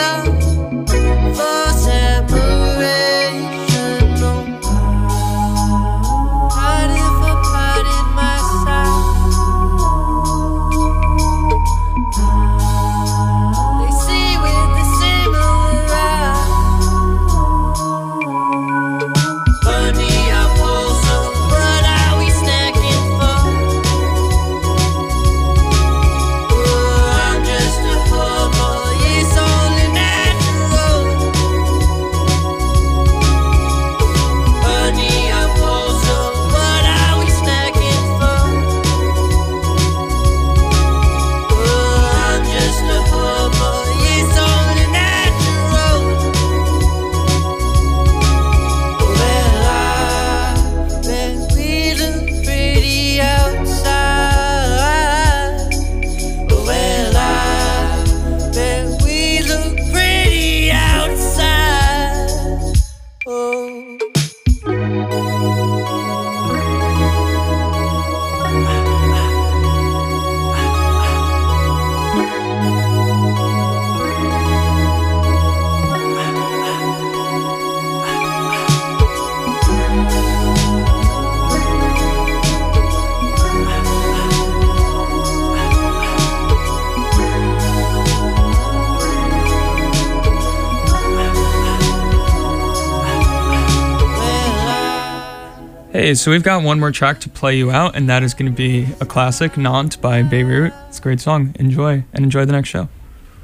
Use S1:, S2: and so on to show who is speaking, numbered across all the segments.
S1: Hey, so we've got one more track to play you out, and that is going to be a classic, Nantes by Beirut. It's a great song. Enjoy, and enjoy the next show.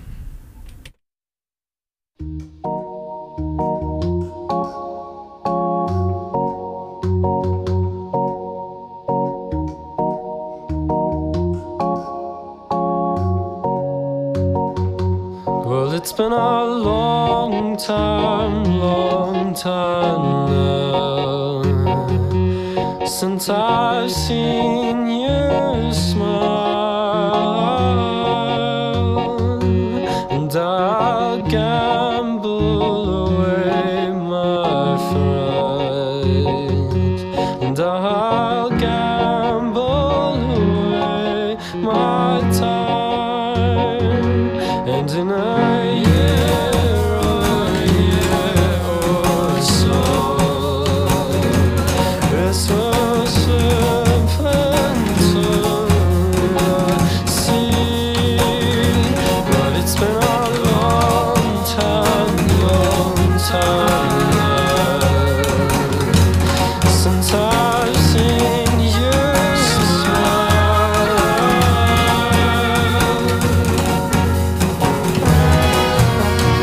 S2: Well, it's been a long time now since I've seen you smile, and I'll gamble away my fright, and I'll gamble away my time, and in a year or so, this will slip into the sea. But it's been a long time since I've seen you smile.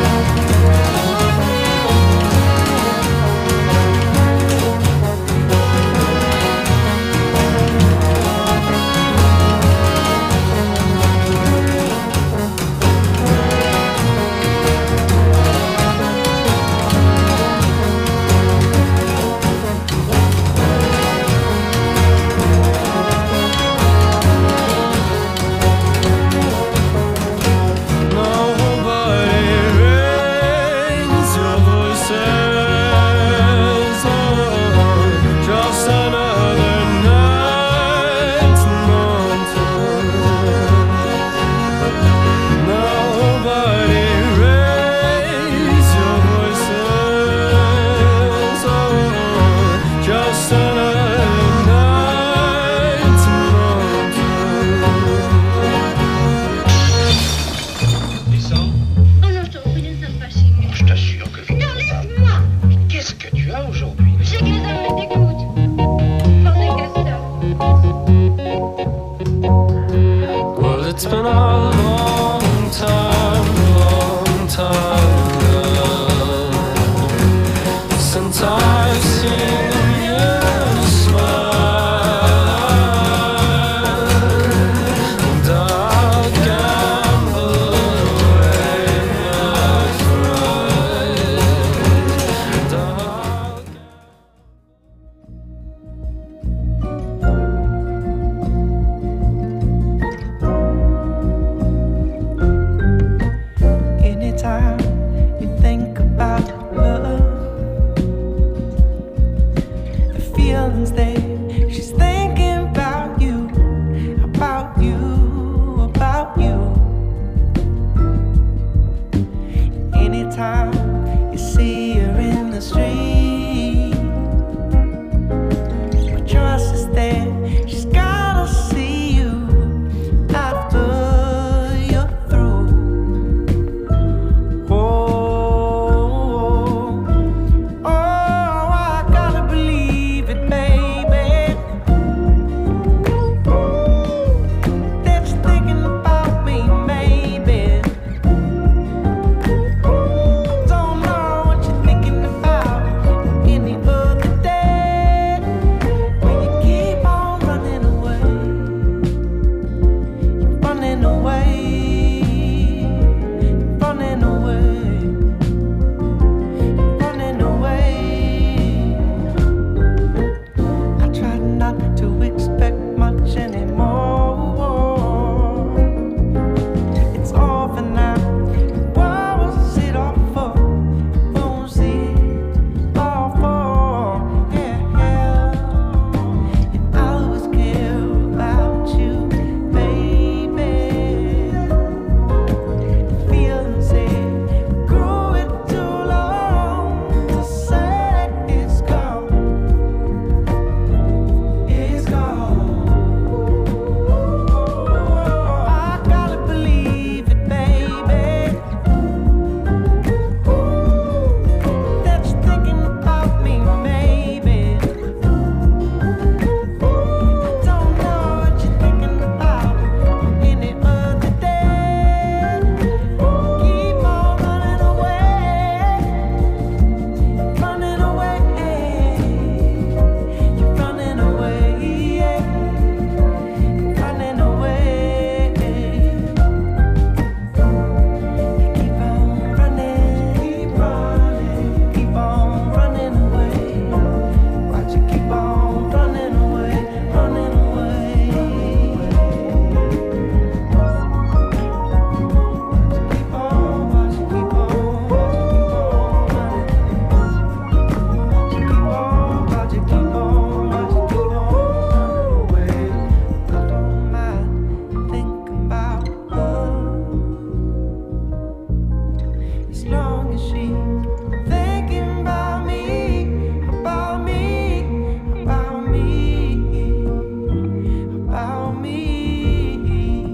S2: as long as she's thinking about me, about me, about me, about me.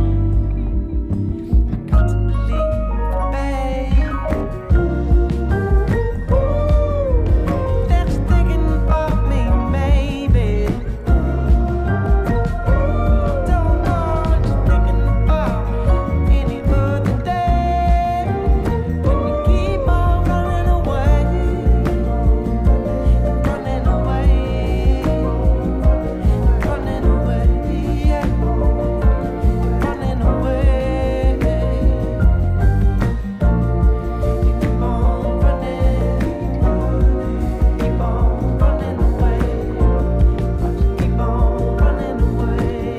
S2: I got to believe, babe, that you're thinking about me, maybe. Don't know what you're thinking about any further day. When you keep on running away, running away, running away, yeah, running away. You keep on running, keep on running away. Why you keep on running away?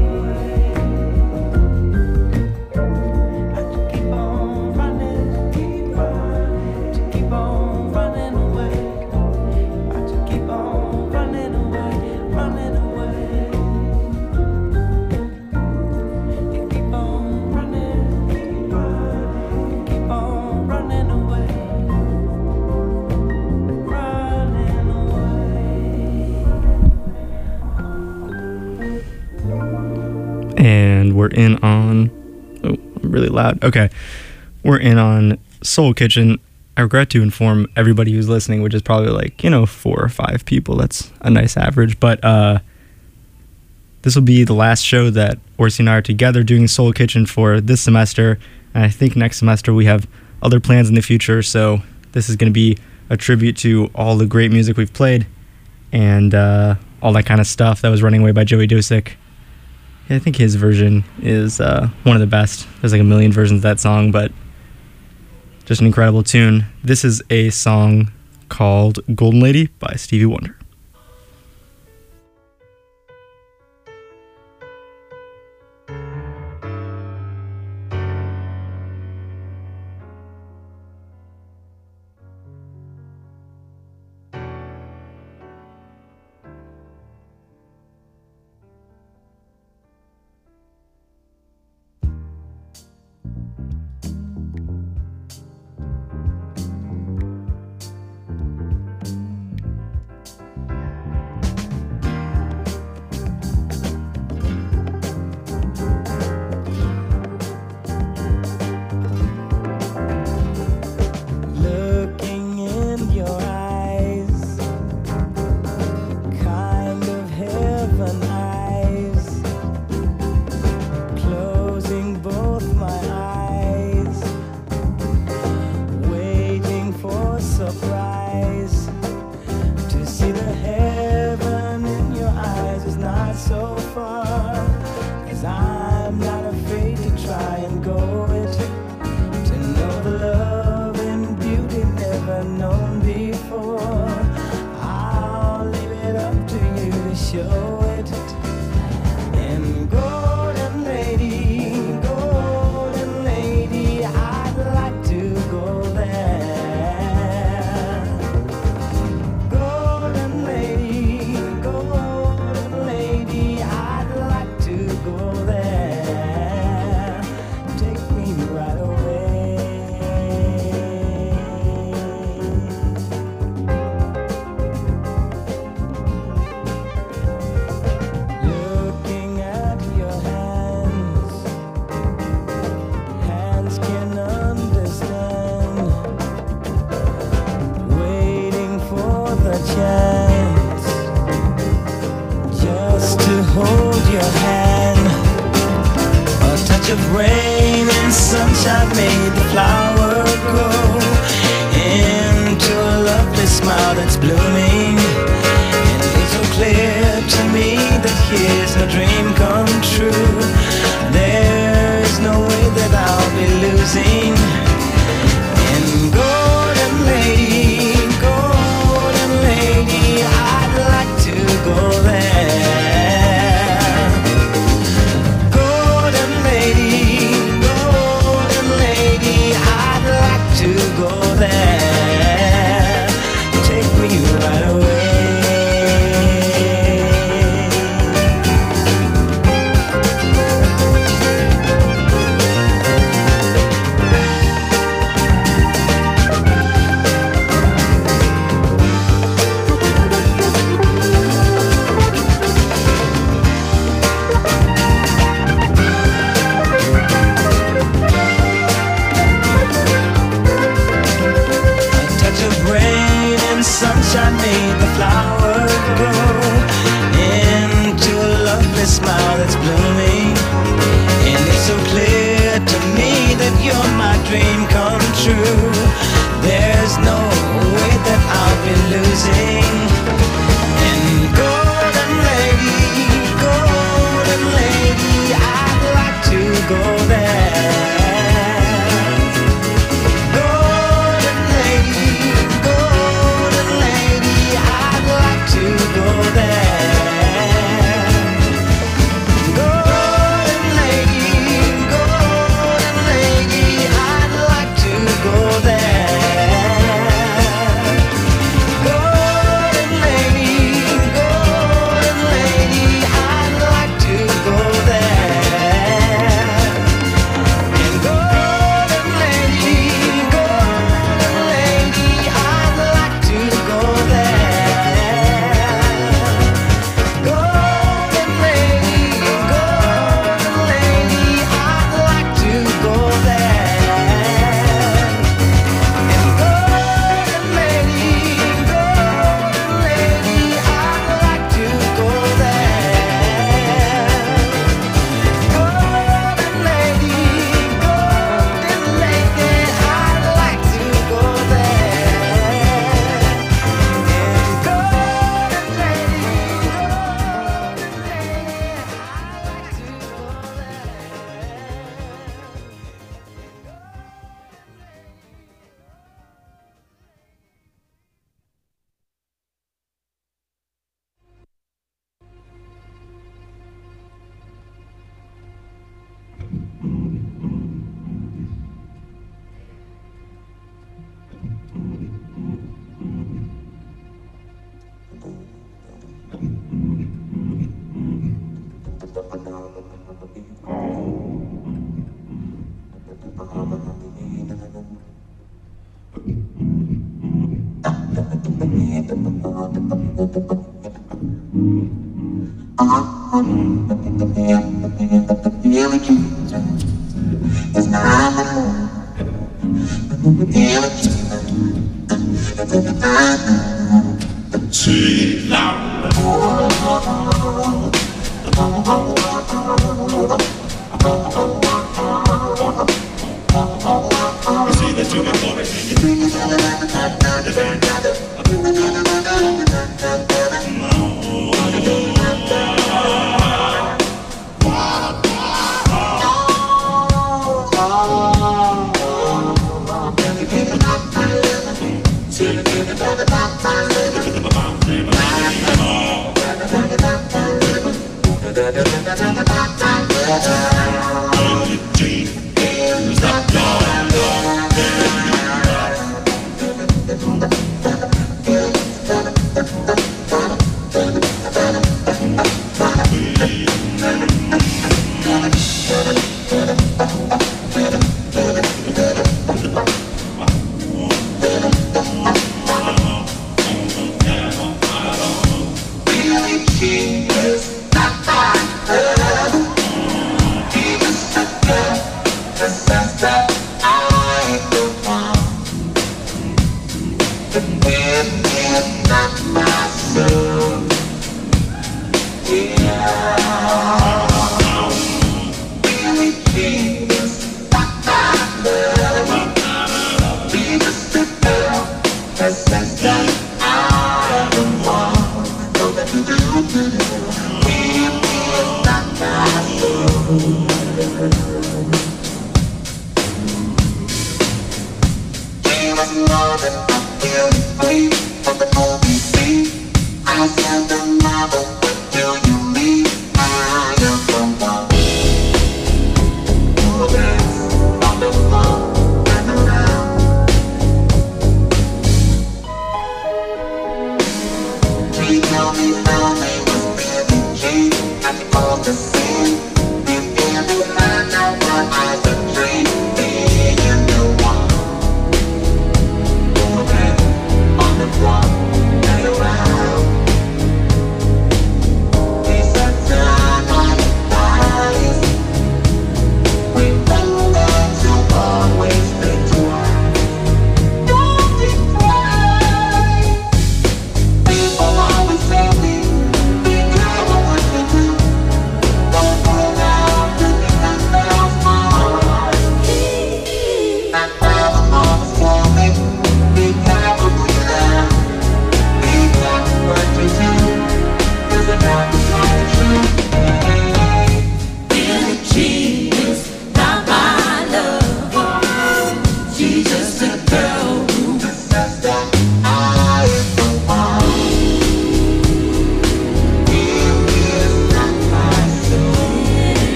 S2: Why you keep on running, keep on running away? Why you keep on running away, running away? You keep on running, keep on running away, running away.
S3: And we're in on, oh, I'm really loud. Okay. We're in on Soul Kitchen. I regret to inform everybody who's listening, which is probably like, 4 or 5 people. That's a nice average. But this will be the last show that Orsi and I are together doing Soul Kitchen for this semester. And I think next semester we have other plans in the future. So this is going to be a tribute to all the great music we've played and all that kind of stuff that was Running Away by Joey Dosick. Yeah, I think his version is one of the best. There's like a million versions of that song, but just an incredible tune. This is a song called Golden Lady by Stevie Wonder.
S2: Looking in your eyes, kind of heaven eyes. Closing both my eyes, waiting for surprise. To see the heaven in your eyes is not so far, 'cause I'm not afraid to try and go it. To know the love and beauty never known before. I'll leave it up to you to show it. And golden lady, I'd like to go there. Golden lady, I'd like to go there. Take me right away. Looking at your hands, hands can understand. Waiting for the chance just to hold your hand. A touch of rain and sunshine made the flower grow into a lovely smile that's blooming. And it's so clear to me that here's a dream come true. There is no way that I'll be losing. And golden lady, I'd like to go there. Golden lady, I'd like to go there. Take me flowers grow into a lovely smile that's blooming. And it's so clear to me that you're my dream come true. There's no way that I'll be losing. And golden lady, I'd like to go there. Golden lady, I'd like to go there. Golden lady, I'd like to go there. Golden lady, I'd like to go there. And golden lady, I'd like to go there. Golden lady, I'd like to go there. And golden lady, I'd like to go there. Golden lady, I'd like to go there. And golden lady, I'd like to go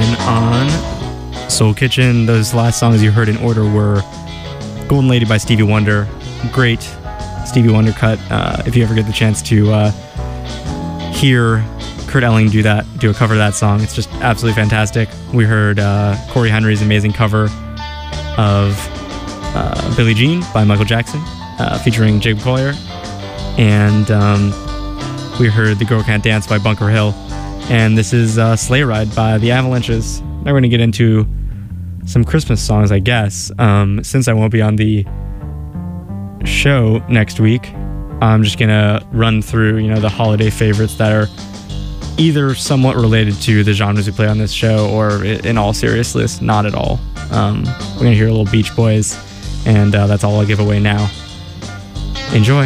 S3: in on Soul Kitchen. Those last songs you heard in order were Golden Lady by Stevie Wonder. Great Stevie Wonder cut. If you ever get the chance to hear Kurt Elling do a cover of that song, it's just absolutely fantastic. We heard Corey Henry's amazing cover of Billie Jean by Michael Jackson, featuring Jacob Collier. And we heard The Girl Can't Dance by Bunker Hill. And this is Sleigh Ride by The Avalanches. Now we're going to get into some Christmas songs, I guess. Since I won't be on the show next week, I'm just going to run through, the holiday favorites that are either somewhat related to the genres we play on this show, or in all seriousness, not at all. We're going to hear a little Beach Boys, and that's all I'll give away now. Enjoy.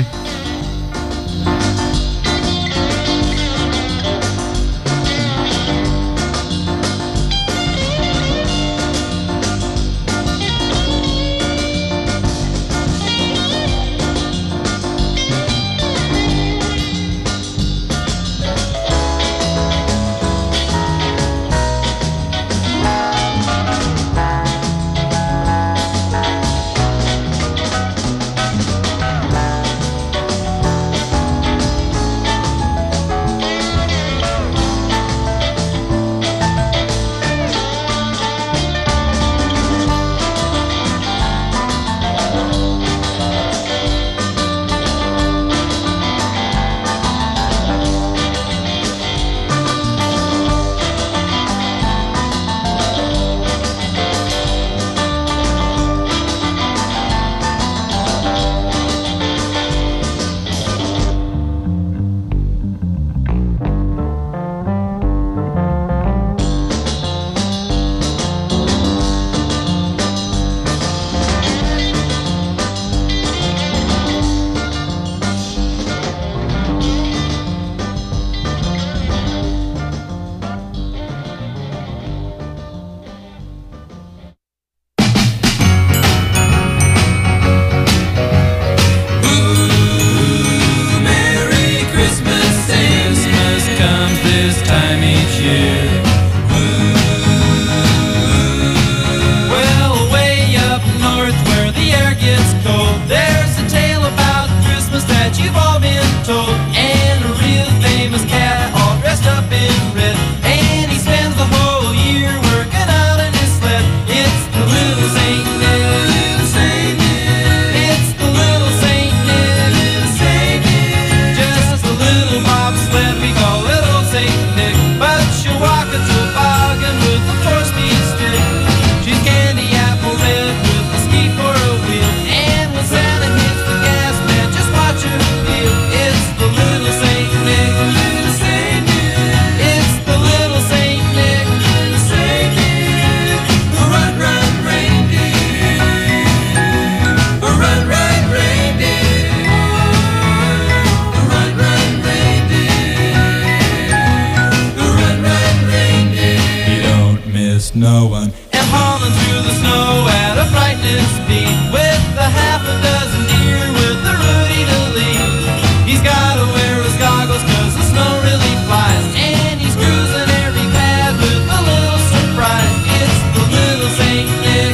S4: No one. And hauling through the snow at a frightening speed, with a half a dozen deer with the Rudy to lead. He's gotta wear his goggles 'cause the snow really flies, and he's cruising every path with a little surprise. It's the little Saint Nick.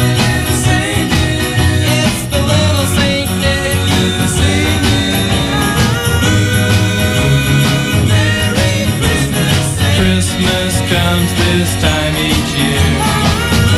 S4: It's the little Saint Nick. Merry Christmas. Christmas comes this time each year.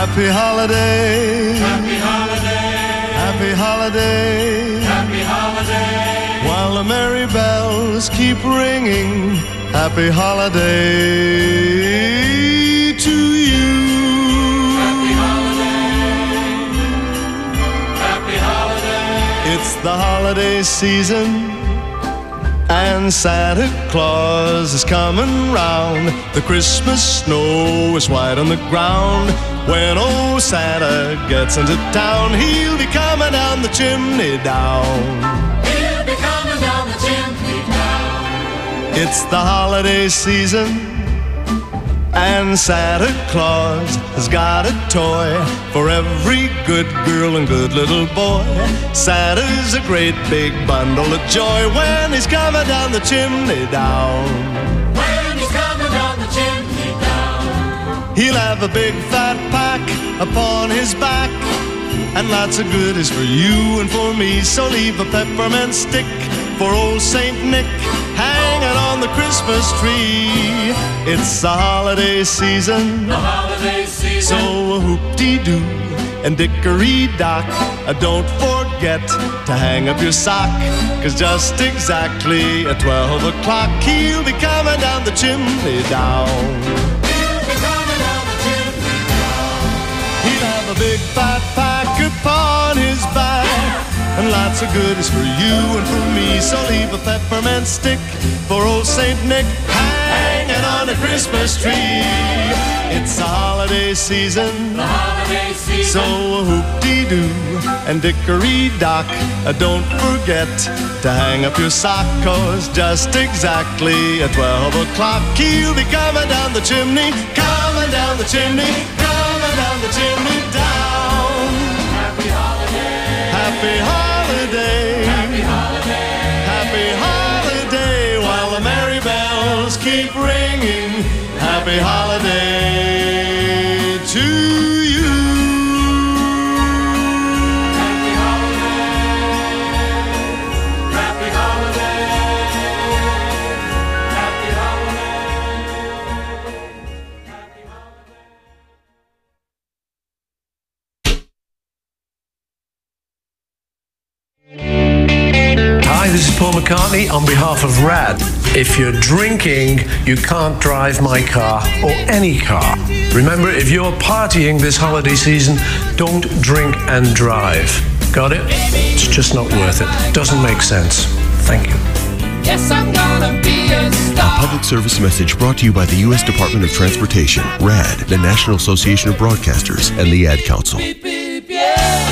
S5: Happy holiday.
S6: Happy holiday.
S5: Happy holiday.
S6: Happy holiday.
S5: While the merry bells keep ringing, happy holiday to you.
S6: Happy holiday. Happy holiday.
S5: It's the holiday season, and Santa Claus is coming round. The Christmas snow is white on the ground. When old Santa gets into town, he'll be coming down the chimney down.
S6: He'll be coming down the chimney down.
S5: It's the holiday season, and Santa Claus has got a toy for every good girl and good little boy. Santa's a great big bundle of joy when he's coming down the chimney down.
S6: When he's coming down the chimney down.
S5: He'll have a big fat pack upon his back, and lots of goodies for you and for me. So leave a peppermint stick for old Saint Nick hanging on the Christmas tree. It's the holiday season,
S6: The holiday season.
S5: so whoop-dee-doo and dickory-dock, don't forget to hang up your sock, 'cause just exactly at 12 o'clock he'll be coming down the chimney down.
S6: He'll be coming down the chimney down.
S5: He'll have a big fat pack upon his back, and lots of goodies for you and for me. So leave a peppermint stick for old Saint Nick hanging on a Christmas tree. It's the holiday season,
S6: The holiday season.
S5: so whoop-dee-doo and dickory-dock, don't forget to hang up your sock, 'cause just exactly at 12 o'clock he'll be coming down the chimney, coming down the chimney, coming down the chimney down.
S6: Happy holiday.
S5: Happy holiday.
S6: Happy holiday.
S5: Happy holiday while the merry bells keep ringing. Happy holiday to you.
S6: Happy holiday. Happy holiday. Happy holiday. Happy holiday.
S7: Hi, this is Paul McCartney on behalf of RAD. If you're drinking, you can't drive my car or any car. Remember, if you're partying this holiday season, don't drink and drive. Got it? It's just not worth it. Doesn't make sense. Thank you.
S4: Yes, I'm gonna be a star.
S8: Public service message brought to you by the U.S. Department of Transportation, RAD, the National Association of Broadcasters, and the Ad Council.
S4: Beep, beep, yeah.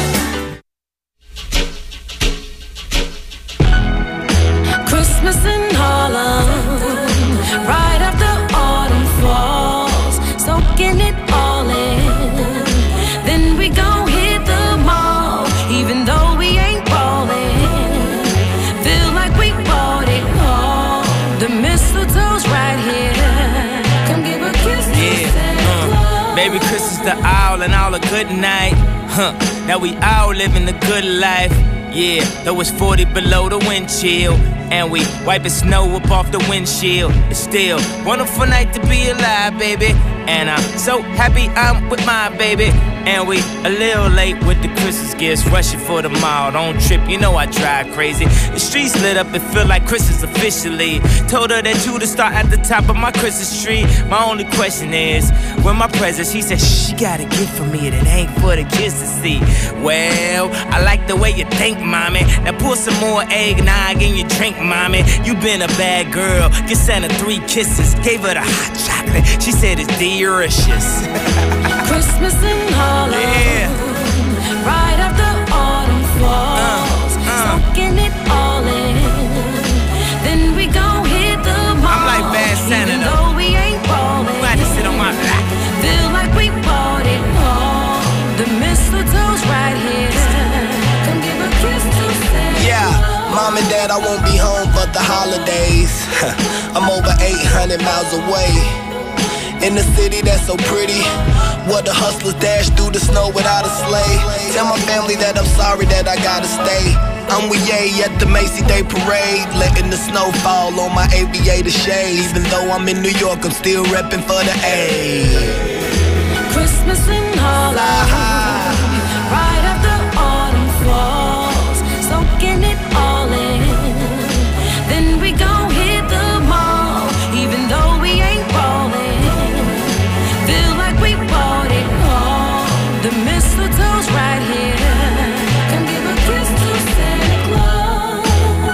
S9: Christmas in Harlem, right after autumn falls, soaking it all in. Then we gon' hit the mall, even though we ain't ballin'. Feel like we bought it all. The mistletoe's right here. Come give a kiss to Santa Claus.
S10: Baby Chris is the owl and all a good night. Now we all living the good life. Yeah, though it's 40 below the wind chill, and we wiping snow up off the windshield. It's still wonderful night to be alive, baby. And I'm so happy I'm with my baby. And we a little late with the Christmas gifts, rushing for the mall. Don't trip, you know I drive crazy. The streets lit up, it feel like Christmas officially. Told her that you to start at the top of my Christmas tree. My only question is, where my presents? She said, shh, you got a gift for me that ain't for the kids to see. Well, I like the way you think, mommy. Now pour some more eggnog in your drink, mommy. You been a bad girl. Get Santa 3 kisses. Gave her the hot chocolate. She said it's delicious.
S9: Christmas in Harlem,
S10: Yeah.
S9: right after autumn falls, soaking it all in. Then we gon' hit the mall.
S10: I'm like Bad Santa,
S9: even
S10: though.
S9: though we ain't ballin'.
S10: Glad to sit on my lap.
S9: Feel like we bought it all. The mistletoe's right here. Come give a kiss to Santa.
S11: Yeah, mom and dad, I won't be home for the holidays. I'm over 800 miles away. In the city that's so pretty, where the hustlers dash through the snow without a sleigh. Tell my family that I'm sorry that I gotta stay. I'm with Ye at the Macy Day Parade, letting the snow fall on my aviator shades. Even though I'm in New York, I'm still repping for the A.
S9: Christmas in Harlem, The mistletoe's right here. Come give a kiss to Santa Claus.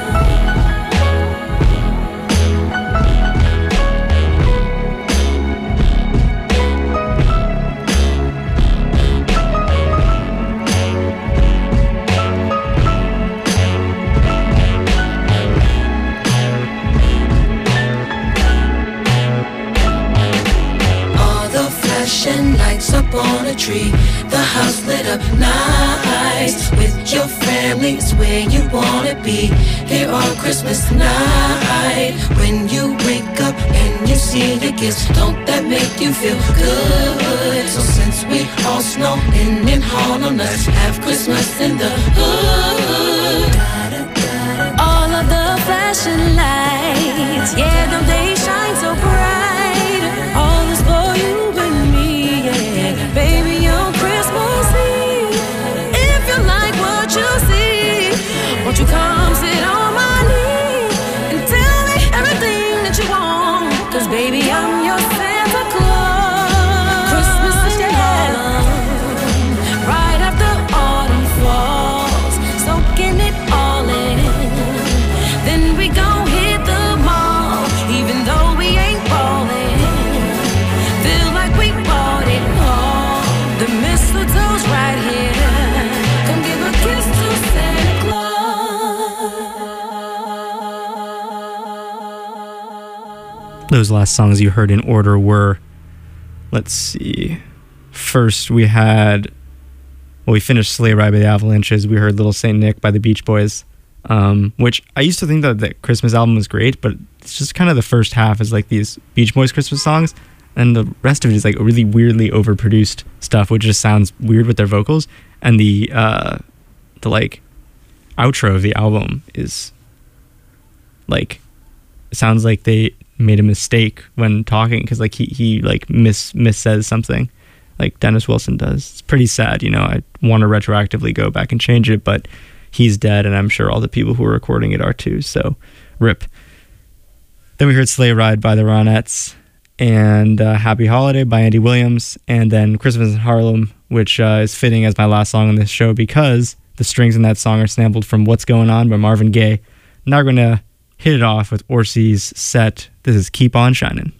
S12: flashing lights up on a tree. The house lit up nice. With your family, it's where you wanna be. Here on Christmas night, when you wake up and you see the gifts, don't that make you feel good? So since we all snowing in Harlem, let's have Christmas in the hood.
S9: All of the flashing lights, yeah, them they shine so bright. All is for you and me, yeah, baby, on Christmas Eve. If you like what you see, won't you come sit on my knee and tell me everything that you want? 'Cause baby, I'm your Santa Claus. Christmas in Harlem, right after autumn falls, soaking it all in. Then we gon' hit the mall, even though we ain't ballin'. Feel like we bought it all. The mistletoe's right here. Come give a kiss to Santa Claus.
S3: Those last songs you heard in order were, let's see, first we finished Sleigh Ride by the Avalanches. We heard Little Saint Nick by the Beach Boys. Which I used to think that the Christmas album was great, but it's just kind of the first half is like these Beach Boys Christmas songs, and the rest of it is like really weirdly overproduced stuff, which just sounds weird with their vocals. And the like outro of the album is like, it sounds like they made a mistake when talking, because like he like missays something, like Dennis Wilson does. It's pretty sad, you know. I want to retroactively go back and change it, but he's dead, and I'm sure all the people who are recording it are too, so rip. Then we heard Sleigh Ride by the Ronettes, and Happy Holiday by Andy Williams, and then Christmas in Harlem, which is fitting as my last song on this show because the strings in that song are sampled from What's Going On by Marvin Gaye. Now we're going to hit it off with Orsi's set. This is Keep On Shining.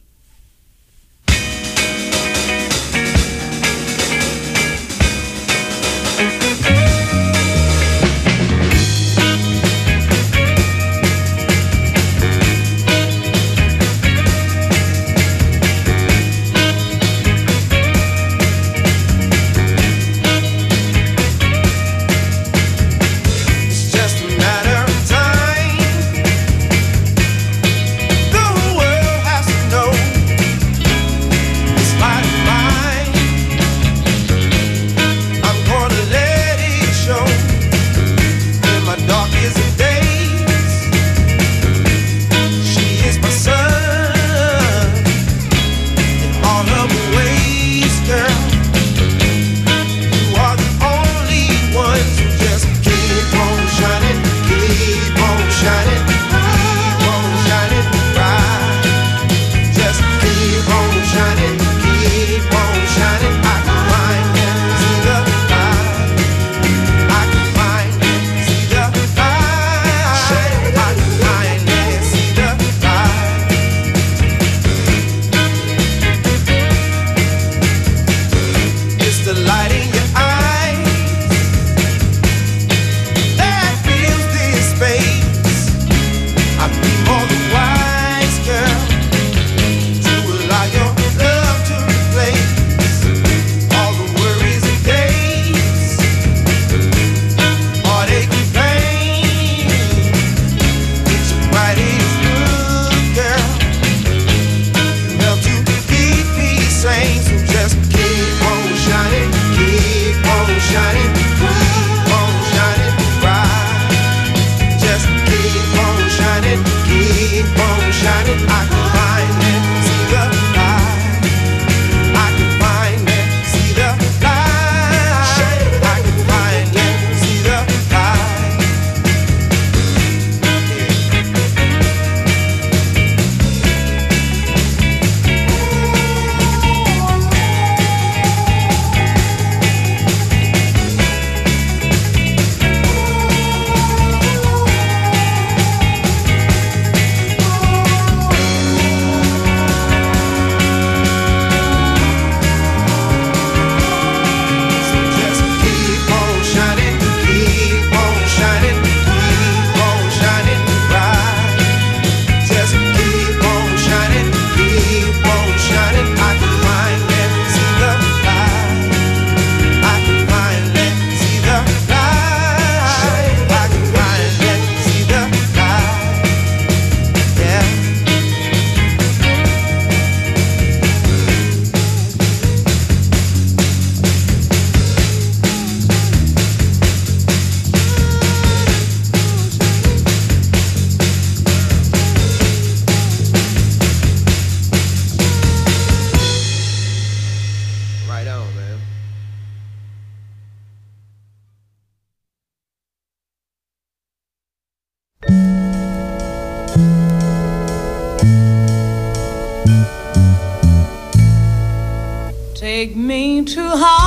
S9: Take me to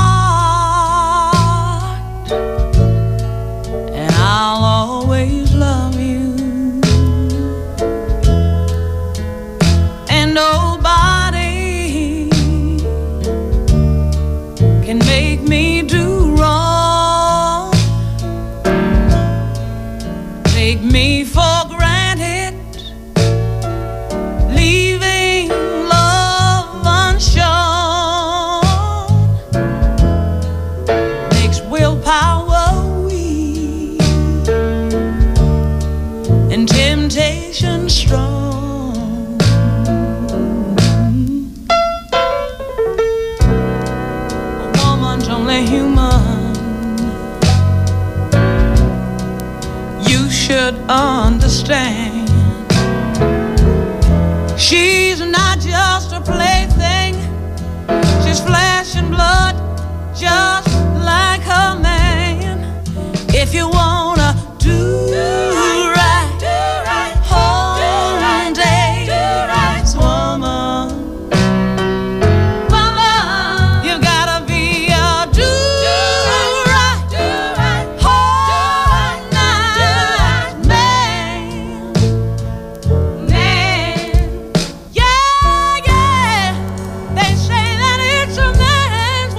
S9: heart, and I'll always love you. And nobody can make me do wrong. Take me for granted, leaving love unshown. Makes willpower weak and temptation strong. A woman's only human. You should understand. She's not just a plaything. She's flesh and blood, just like her man. If you wanna do right, whole day, woman, you've gotta be a do-right, whole night man. Yeah, they say that it's a man's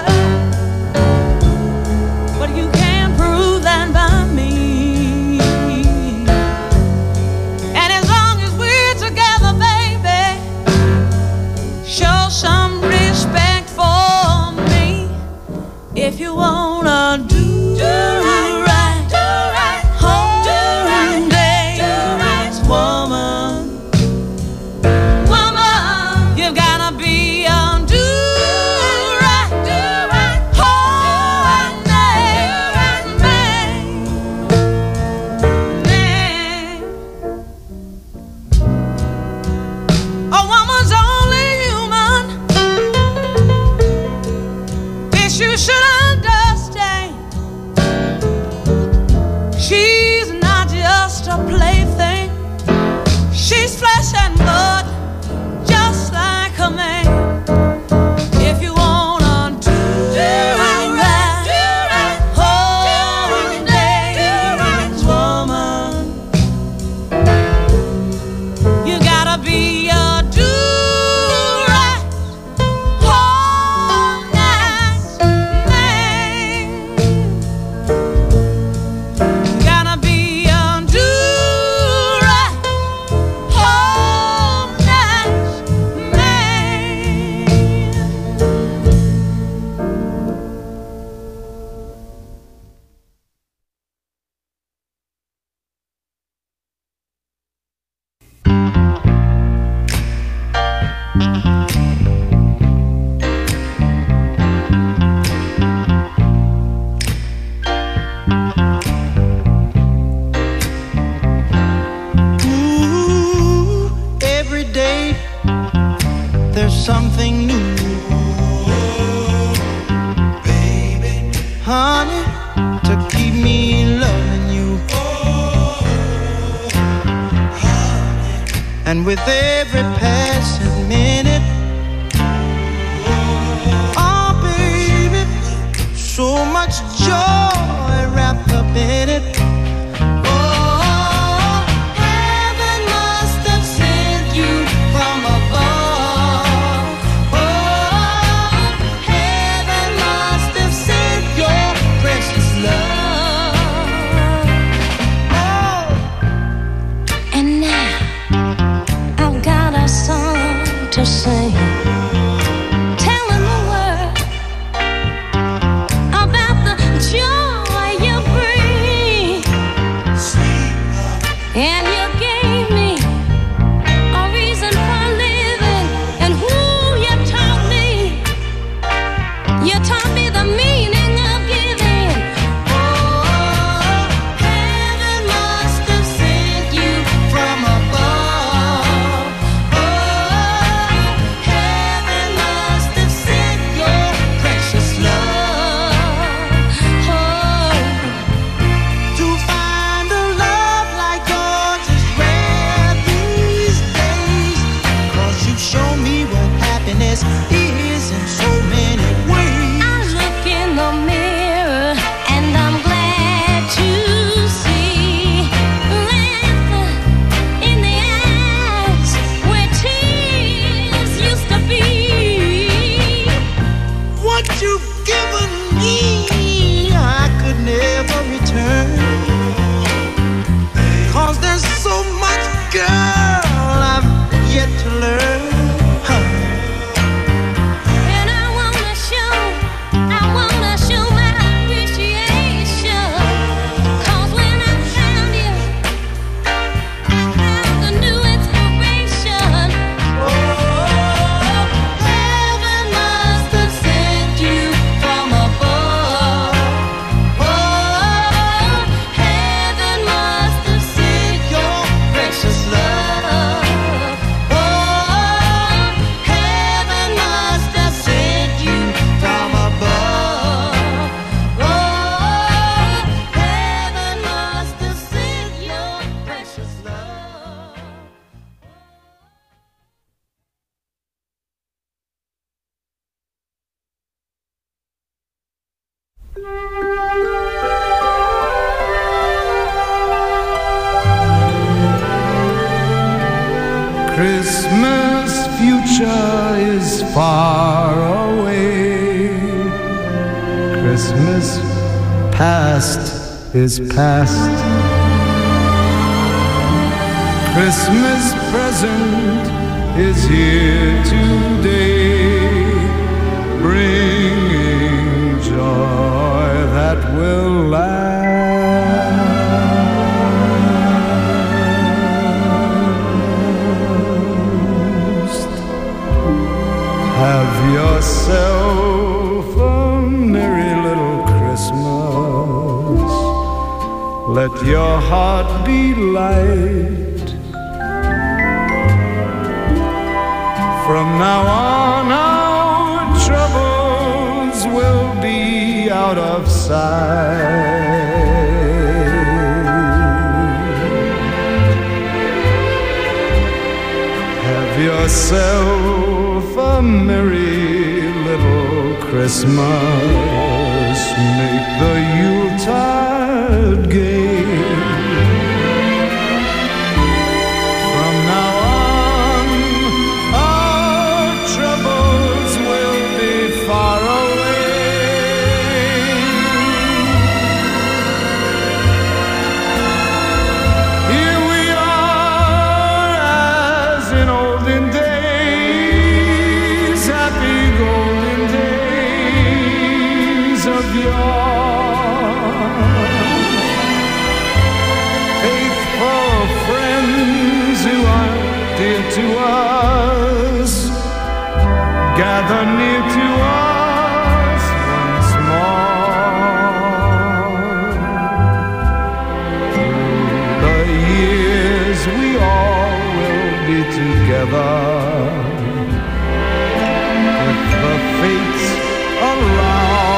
S9: world, but you can't prove that by me. And as long as we're together, baby, show some respect for me. If you wanna do right, whole day, woman, you've gotta be a do-right, whole night man. A woman's only human. This you should understand. She's not just a plaything. She's flesh and blood, just like a man. If you wanna do right, whole day, woman, you gotta be a do-right, whole night man. You gotta be a do-right, whole night man.
S2: Ooh, every day there's something new, baby, honey, to keep me loving you. And with every passing minute, oh baby, so much joy wrapped up in it. Oh, heaven must have sent you from above. Oh, heaven must have sent your precious love. Oh,
S12: And now I've got a song to sing, telling the world about the joy you bring.
S13: Christmas future is far away. Christmas past is past. Christmas present is here today, bringing joy that will last. Have yourself a merry little Christmas. Let your heart be light. From now on, our troubles will be out of sight. Have yourself a merry little Christmas. Make the Yuletide gay. From now on, our troubles will be far away. Here we are as in olden days, happy golden days of yore. Faithful friends who are dear to us, gather near to us once more. Through the years we all will be together. If the fates allow,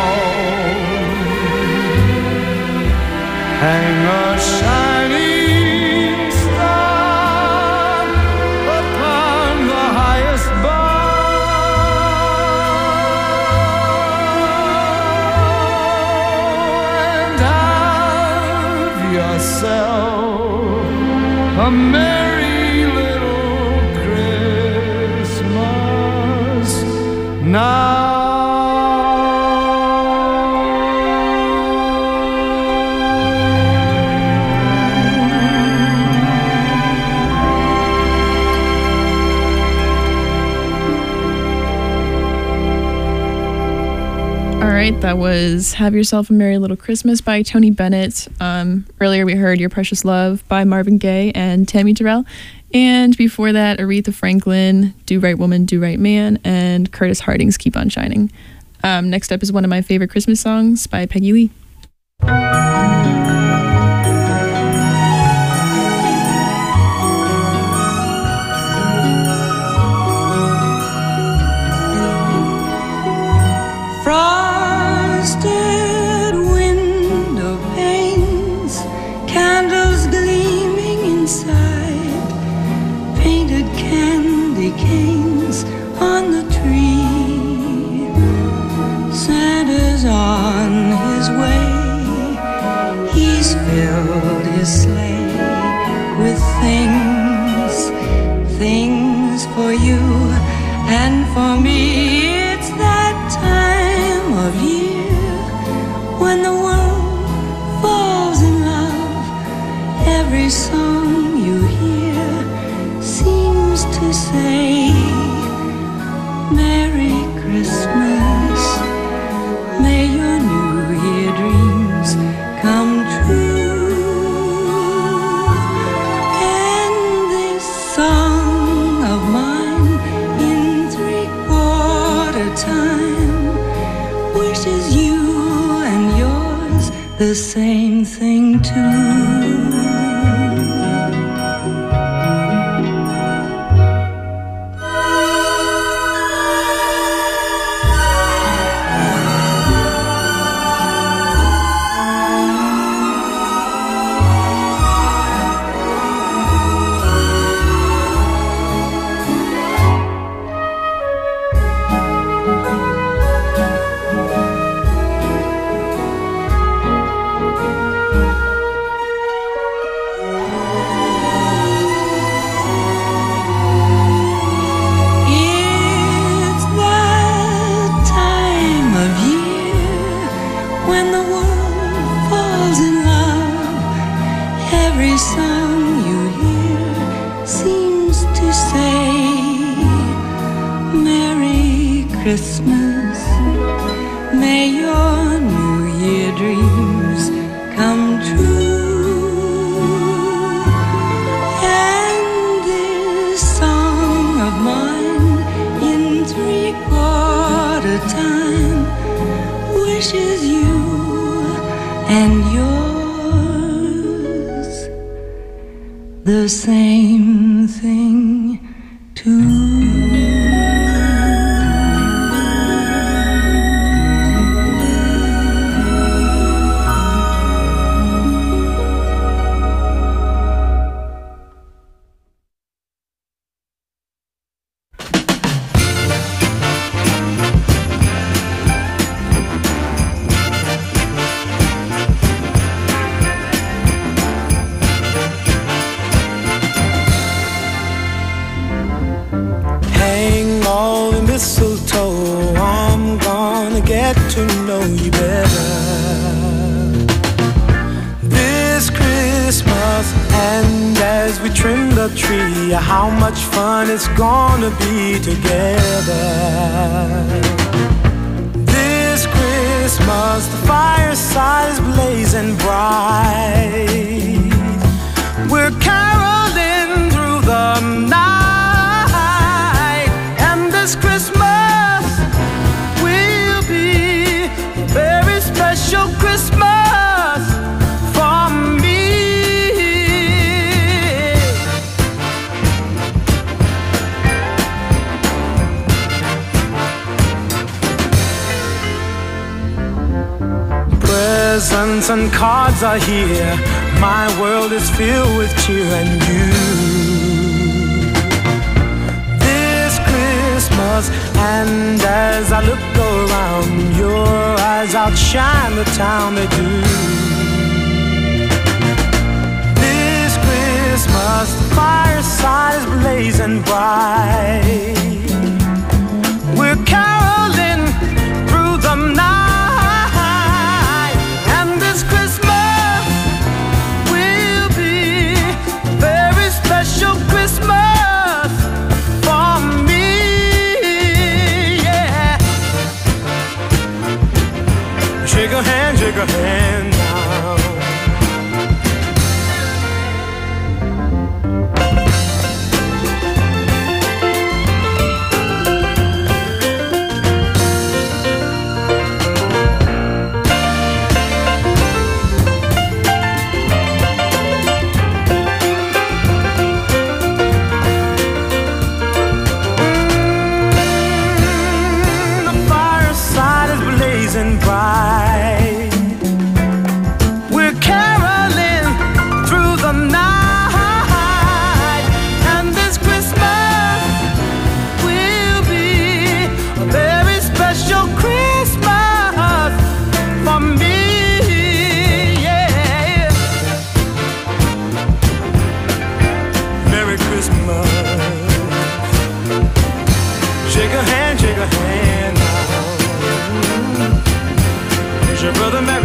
S13: hang a shining star upon the highest bough, and have yourself a merry little Christmas now.
S14: All right, that was Have Yourself a Merry Little Christmas by Tony Bennett. Earlier we heard Your Precious Love by Marvin Gaye and Tammy Terrell. And before that, Aretha Franklin, Do Right Woman, Do Right Man, and Curtis Harding's Keep on Shining. Next up is one of my favorite Christmas songs by Peggy Lee.
S12: Frosted window panes, candles gleaming inside, painted candy canes on the tree. Santa's on his way, he's filled his sleigh with things for you and for me. It's that time of year when the world falls in love. Every song you hear seems to say Merry Christmas, may your New Year dreams come true. And this song of mine in 3/4 time wishes you and yours the same thing too. when the world falls in love, every song you hear seems to say, Merry Christmas, may your New Year dreams come true. And this song of mine in 3/4 time wishes you and yours the same thing too.
S2: To know you better this Christmas, and as we trim the tree, how much fun it's gonna be together. This Christmas, the fireside is blazing bright. We're caroling through the night, and this Christmas will be very special Christmas for me. Presents and cards are here. My world is filled with cheer and you. This Christmas, and as I look around, your eyes outshine the town they do. This Christmas, the fireside is blazing bright. We're caroling through the night, and this Christmas will be a very special Christmas for me. Shake a hand now. The fireside is blazing bright. We're caroling through the night, and this Christmas will be a very special Christmas for me. Yeah. Merry Christmas. Shake a hand now. Here's your brother Merry